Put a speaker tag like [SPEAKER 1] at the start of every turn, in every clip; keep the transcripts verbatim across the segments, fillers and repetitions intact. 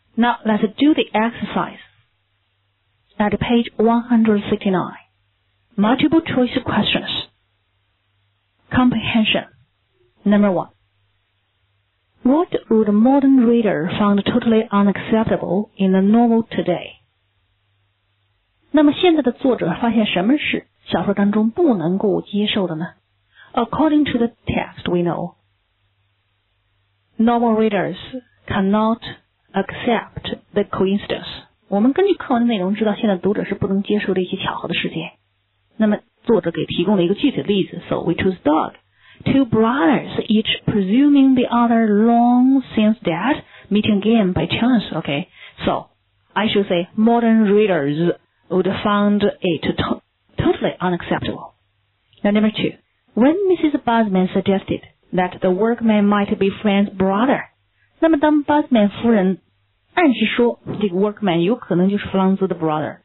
[SPEAKER 1] Now let's do the exercise. At page one hundred sixty-nine, multiple choice questions. Comprehension. Number one. What would a modern reader find totally unacceptable in the novel today? 那么现在的作者发现什么是小说当中不能够接受的呢？ According to the text, we know novel readers cannot accept the coincidence. 我们根据课文的内容知道，现在读者是不能接受这些巧合的事件。那么作者给提供了一个具体的例子 ，So we choose dog. Two brothers, each presuming the other long since dead, meeting again by chance. Okay, so I should say modern readers would find it to totally unacceptable. Now, number two, when Missus Busman suggested that the workman might be Fran's brother, 那么当 Busman 夫人暗示说这个 workman 有可能就是弗朗兹的 brother,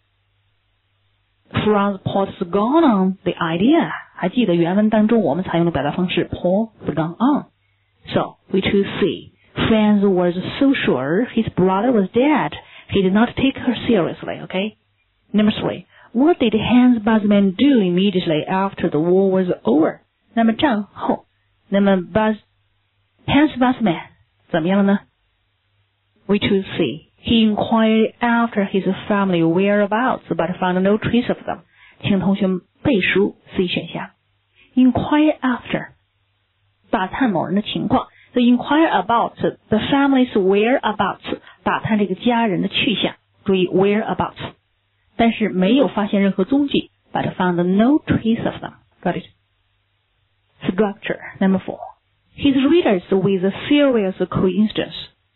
[SPEAKER 1] Franz puts gone on the idea. 还记得原文当中我们采用的表达方式 Paul gone on. So we choose C. Franz was so sure his brother was dead, he did not take her seriously. Okay. Number three. What did Hans Busman do immediately after the war was over? 那么战后，那么 Bus Hans Busman 怎么样了呢？ We choose C. He inquired after his family whereabouts, but found no trace of them. 请同学们背书 C 选项。Inquire after 打探某人的情况 ，so inquire about the family's whereabouts 打探这个家人的去向，注意 whereabouts， 但是没有发现任何踪迹 ，but found no trace of them. Got it? Structure number four. His readers with a serious coincidence,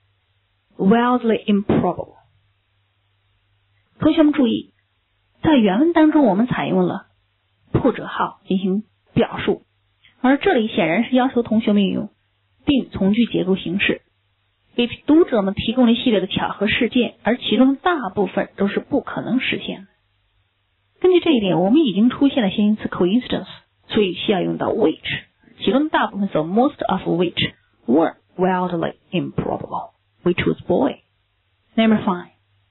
[SPEAKER 1] wildly improbable. 同学们注意，在原文当中我们采用了破折号进行表述，而这里显然是要求同学们用定从句结构形式，给读者们提供了一系列的巧合事件，而其中大部分都是不可能实现的。根据这一点，我们已经出现了形容词 coincidence， 所以需要用到 which， 其中大部分 so most of which were wildly improbable. We choose boy. Number five.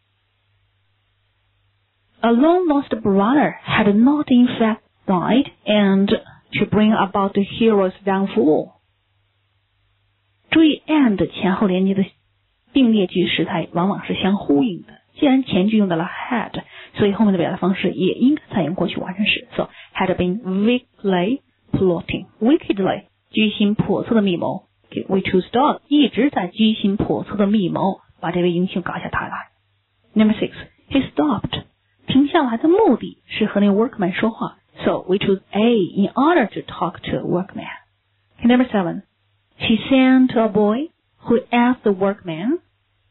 [SPEAKER 1] A long-lost brother had not in fact died, and to bring about the hero's downfall. 注意 and 前后连接的并列句时态往往是相呼应的。既然前句用到了 had， 所以后面的表达方式也应该采用过去完成时。So had been wickedly plotting, wickedly 居心叵测的密谋。Okay, we choose dog 一直在居心叵测的密谋，把这位英雄搞下台来。Number six, he stopped. 停下来的目的是和那个 workman 说话。So we choose A in order to talk to a workman. Okay, number seven. He sent a boy who asked the workman.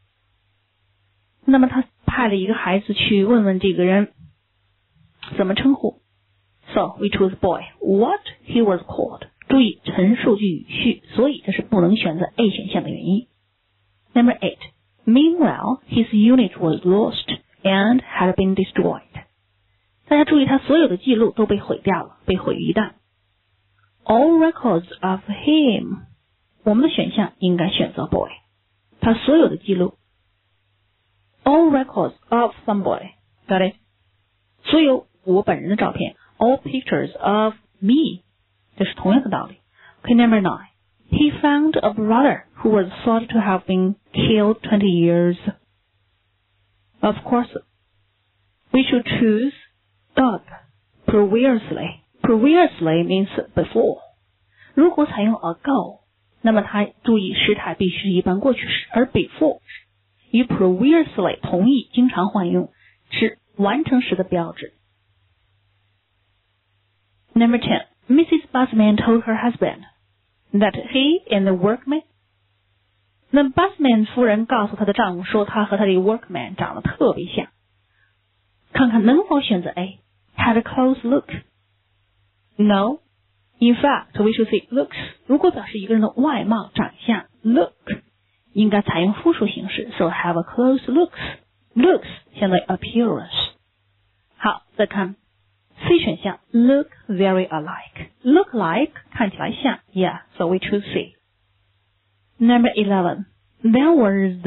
[SPEAKER 1] 那么他派了一个孩子去问问这个人怎么称呼。So we choose boy. What he was called. 注意陈述句语序，所以这是不能选择 A 选项的原因。Number eight. Meanwhile, his unit was lost and had been destroyed. 大家注意，他所有的记录都被毁掉了，被毁于一旦。All records of him. 我们的选项应该选择 boy. 他所有的记录。All records of some boy. Got it? 所有我本人的照片。All pictures of me. 这是同样的道理。Okay, number nine. He found a brother who was thought to have been killed twenty years. Of course, we should choose dog. Previously. Previously means before. 如果采用 ago, 那么它注意时态必须是一般过去时，而 before 与 previously 同义，经常换用，是完成时的标志。Number ten. Missus Busman told her husband that he and the workman. 那 Busman 夫人告诉她的丈夫说，他和他的 workman 长得特别像。看看能否选择 A. Had a close look. No. In fact, we should say looks. 如果表示一个人的外貌、长相 look 应该采用复数形式 so have a close looks. Looks 相当于 appearance. 好，再看 C 选项 look very alike. Look like 看起来像 Yeah, so we choose C. Number eleven. There was the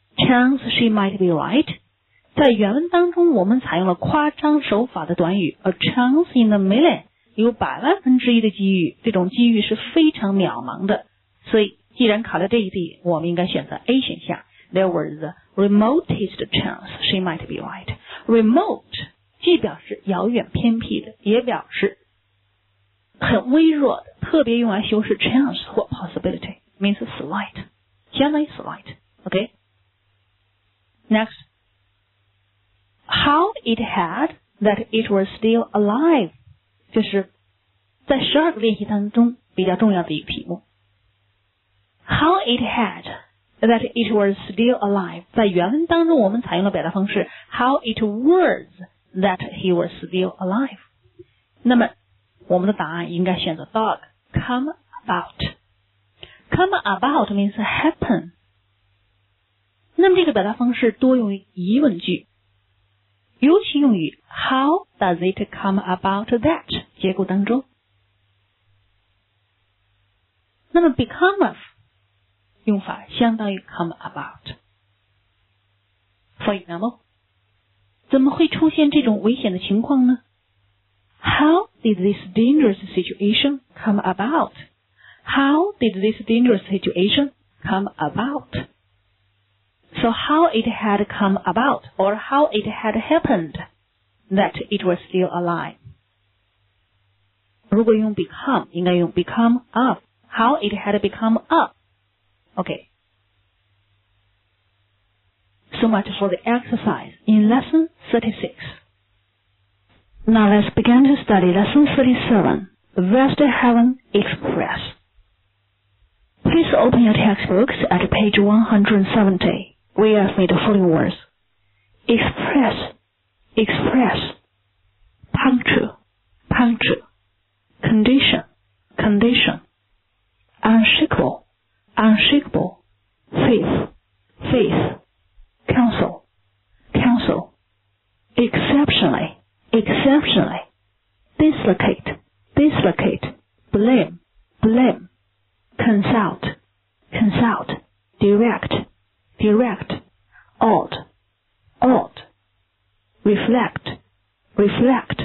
[SPEAKER 1] chance she might be right。在原文当中，我们采用了夸张手法的短语 a chance in a million， 有百万分之一的机遇，这种机遇是非常渺茫的。所以，既然考虑这一题，我们应该选择 A 选项。There was the remotest chance she might be right. Remote 既表示遥远偏僻的，也表示很微弱的，特别用来修饰 chance 或 possibility means slight， 相当于 slight。OK， next. How it had that it was still alive， 这是在十二个练习当中比较重要的一个题目。How it had that it was still alive， 在原文当中我们采用了表达方式 How it was that he was still alive。 那么我们的答案应该选择 dog come about。 Come about means happen。 那么这个表达方式多用于疑问句，尤其用于 How does it come about that 结构当中。那么 become of 用法相当于 come about。 For example， 怎么会出现这种危险的情况呢？ How did this dangerous situation come about? How did this dangerous situation come about?So how it had come about, or how it had happened, that it was still alive. 如果用 become， 应该用 become of. How it had become of. Okay. So much for the exercise in lesson thirty-six. Now let's begin to study lesson thirty-seven, West Haven Express. Please open your textbooks at page one hundred seventy. We have made the following words. Express, express. Punctual, punctual. Condition, condition. Unshakable, unshakable. Faith, faith. Counsel, counsel. Exceptionally, exceptionally. Dislocate, dislocate. Blame, blame. Consult, consult. Direct, direct. Odd, odd. Reflect, reflect.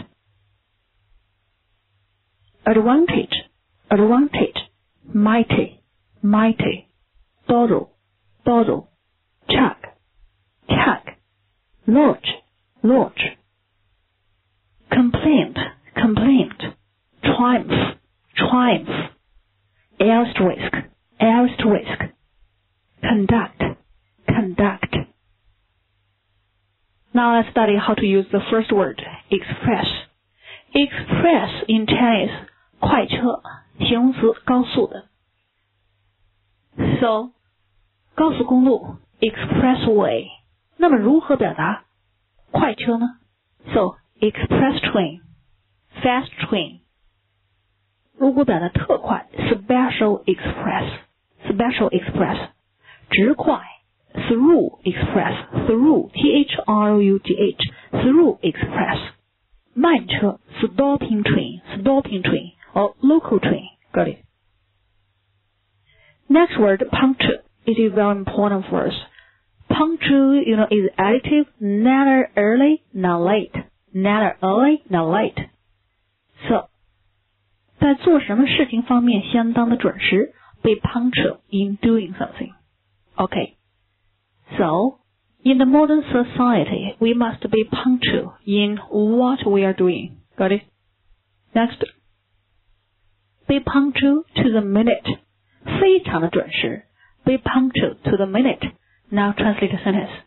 [SPEAKER 1] Advantage, advantage. Mighty, mighty. Dawdle, dawdle. Chug, chug. Lodge, lodge. Complaint, complaint. Triumph, triumph. Asterisk, asterisk. Conduct, conduct. Now let's study how to use the first word, express. Express in Chinese, 快车，形容词，高速的。So, 高速公路 expressway。那么如何表达快车呢？ So, express train, fast train。如果表达特快 special express, special express。直快 through express, through, T H R O U G H, through express。慢车 stopping train, stopping train, or local train. Got it? Next word, punctual. It is very important for us. Punctual, you know, is adjective, neither early nor late. Neither early nor late. So, 在做什么事情方面相当的准时 be punctual in doing something. Okay. So, in the modern society, we must be punctual in what we are doing. Got it? Next. Be punctual to the minute. 非常的准时 Be punctual to the minute. Now translate the sentence.